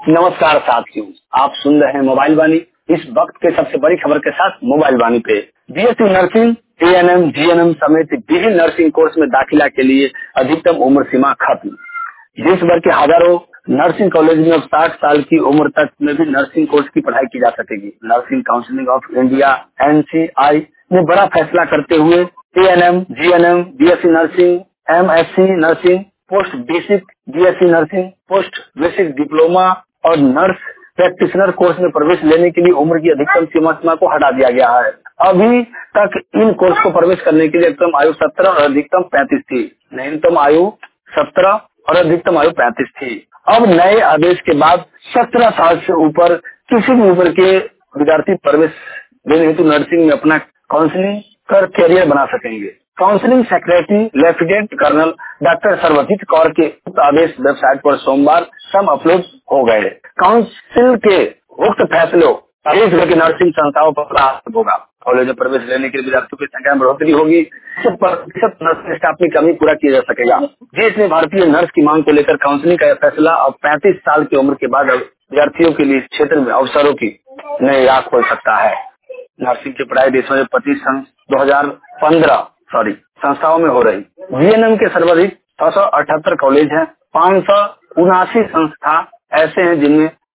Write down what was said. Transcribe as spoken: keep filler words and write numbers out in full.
नमस्कार साथियों, आप सुन रहे हैं मोबाइल वाणी। इस वक्त के सबसे बड़ी खबर के साथ मोबाइल वाणी पे बीएससी नर्सिंग, एएनएम, जीएनएम समेत विभिन्न नर्सिंग कोर्स में दाखिला के लिए अधिकतम उम्र सीमा खत्म। देश भर के हजारों नर्सिंग कॉलेज में अब साठ साल की उम्र तक में भी नर्सिंग कोर्स की पढ़ाई की जा सकेगी। Nursing council of India NCI ने बड़ा फैसला करते हुए ANM, GNM, BSc nursing, MSc nursing, post basic BSc nursing, post basic diploma और नर्स प्रैक्टिशनर कोर्स में प्रवेश लेने के लिए उम्र की अधिकतम सीमा सीमा को हटा दिया गया है। अभी तक इन कोर्स को प्रवेश करने के लिए अधिकतम आयु सत्रह और अधिकतम पैंतीस थी। न्यूनतम आयु सत्रह और अधिकतम आयु पैंतीस थी। अब नए आदेश के बाद सत्रह साल से ऊपर किसी भी उम्र के विद्यार्थी प्रवेश लेने हेतु नर्सिंग में अपना काउंसलिंग कर कैरियर बना सकेंगे। Counselling secretary lieutenant colonel doctor Sarvjeet Kaur के उक्त आदेश वेबसाइट पर सोमवार शाम अपलोड हो गए। काउंसिल के उक्त फैसलों देश भर की नर्सिंग संस्थाओं पर लागू होगा। कॉलेज में प्रवेश लेने के लिए विद्यार्थियों की संख्या में बढ़ोतरी होगी। प्रतिशत नर्सिंग स्टाफ की कमी पूरा किया जा सकेगा। देश में भारतीय नर्स की मांग को लेकर काउंसलिंग का यह फैसला अब पैंतीस साल की उम्र के बाद विद्यार्थियों के लिए इस क्षेत्र में अवसरों की नई राह खोल सकता है। नर्सिंग की पढ़ाई देश में पच्चीस सन दो हजार पंद्रह सॉरी संस्थाओं में हो रही। जीएनएम के सर्वाधिक छह सौ अठहत्तर कॉलेज हैं। पाँच सौ उनासी संस्था ऐसे हैं जिनमें